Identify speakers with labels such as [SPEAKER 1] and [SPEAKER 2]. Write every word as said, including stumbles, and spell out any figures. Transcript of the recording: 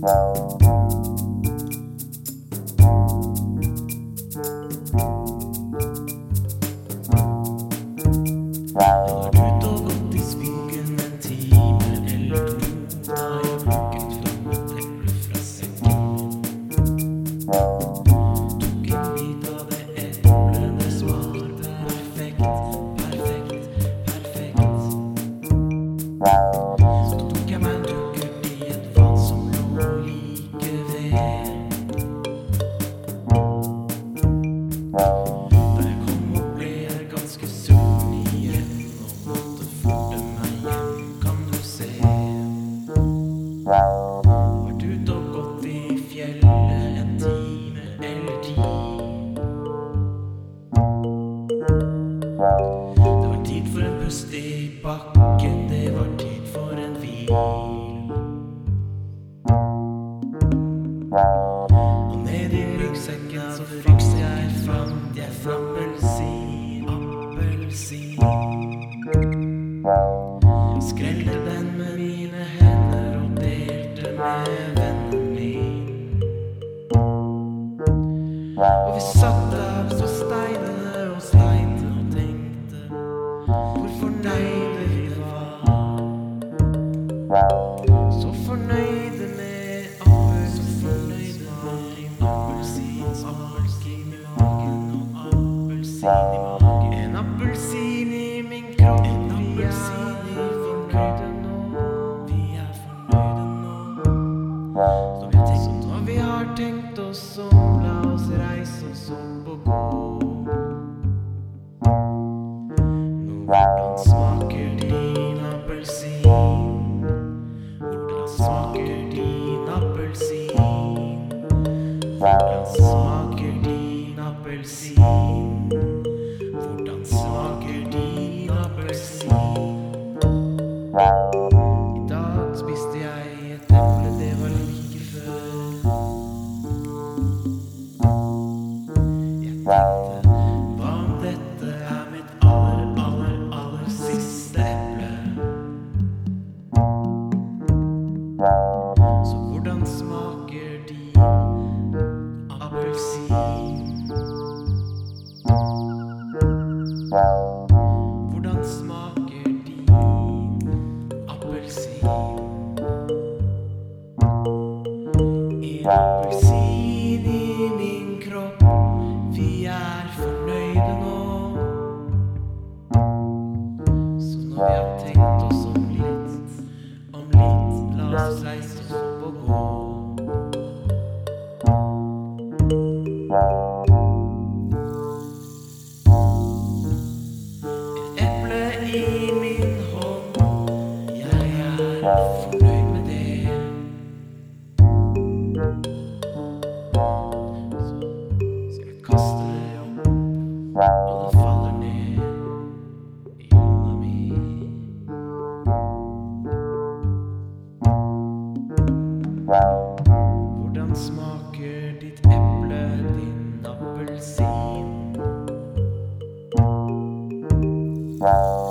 [SPEAKER 1] Har du da gått i skogen en time eller to, har jeg plukket fram et eple fra sekken. Tok en bit av det eplet, det smakte perfekt, perfekt, perfekt. Så tok jeg meg en dukkert i et vann som lå like ved. Da jeg kom opp ble jeg ganske sulten igjen og måtte forte meg hjem, kan du se. Har du da gått i fjellet en time eller ti? Det var tid for en pust i bakken, det var tid for en hvil. Og ned i ryggsekken så fant jeg fant jeg appelsin, appelsin. Skrellte den med mine hender og delte med vennen min. Og vi satt der på steinene og sleite og tenkte hvor fornøyde vi var. Så fornøyde med appelsin, appelsin, appelsin i magen og appelsin i magen. En appelsin i min kropp, vi er fornøyde nå, vi er fornøyde nå. Så vi har tenkt, når vi har tenkt oss om, la oss reise oss opp og gå. Nå, hvordan smaker din appelsin? Hvordan smaker din appelsin? Hvordan smaker din appelsin? Hvordan smaker din appelsin? I dag spiste jeg et eple, det var like før. Jeg tenkte, hva om dette er mitt aller, aller, aller siste eple? Så hvordan smaker din appelsin? Hvordan smaker din appelsin? En appelsin i min kropp, vi er fornøyde nå. Så når vi har tenkt oss om litt, om litt, la oss reise oss opp og gå. Et eple i min hånd, jeg er fornøyd med det. Så skal jeg kaste det opp, og det faller ned i hånda mi. Hvordan smaker ditt eple, din appelsin?